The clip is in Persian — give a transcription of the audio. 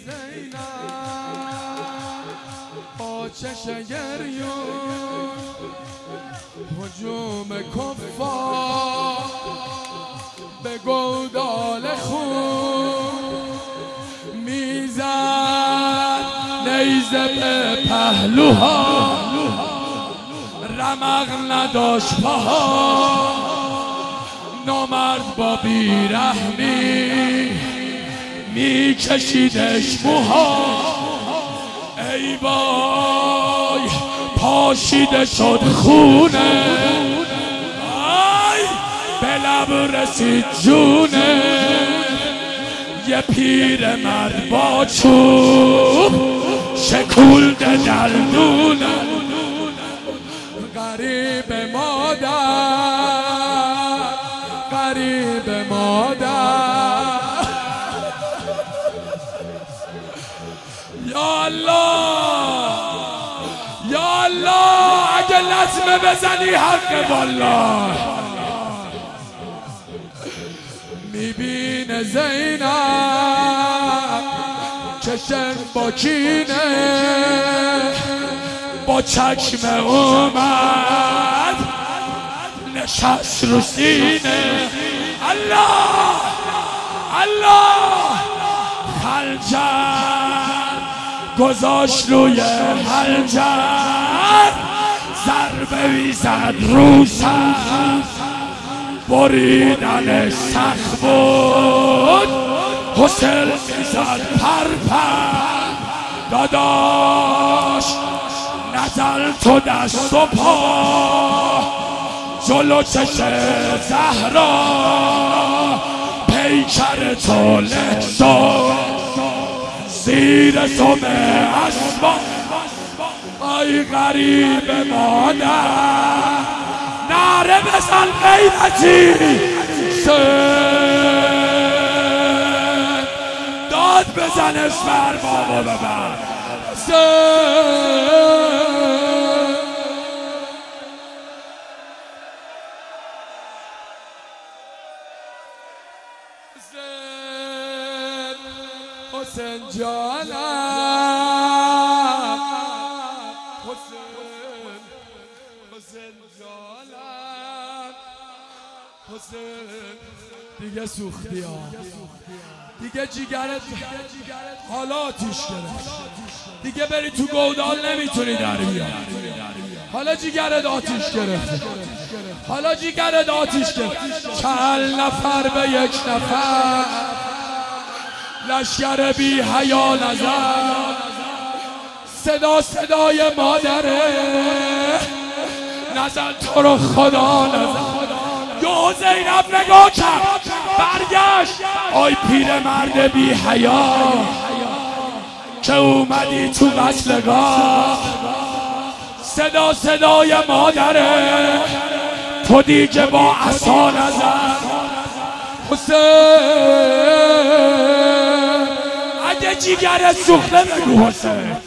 زینب با چش گریون هجوم کفار به گودال خون میزد نیزه به پهلوها رمق نداشت پاها نامرد با بیرحمی میکشیدش موها ای وای پاشیده شد خونه آی به لب رسید جونه یه پیر مرد با چوب شکولده دندونه غریب مادر غریب مادر یا الله یا الله اگه لطمه بزنی حق والله میبینه زینب چشم با کینه با چشم اومد نشست رو سینه الله الله خنجر گذاشت روی حنجر ضربه میزد رو سر بریدنش سخت بود حسین میزد پرپر داداش نزل تو دست و پا جلو چش زهرا پیکر تو لحظا زیر سم اسبان ای غریب مادر نعره بزن غیرتی داد بزن اسمر بابا ببر حسین جانم حسین جانم حسین دیگه سوختی ها دیگه جیگرت حالا آتیش گرفت دیگه بری تو گودال نمیتونی در بیاری حالا جیگرت آتیش گرفت حالا جیگرت آتیش گرفت چند نفر به یک نفر لشکر بی حیا نزد صدا صدای مادره نزد تو رو خدا نزد یه زینب نگاه کرد برگشت آی پیر مرد بی حیا که اومدی تو قتلگاه صدا صدای مادره تو دیگه با عصا نزد حسین اگه جیگرت سوخته بگو حسین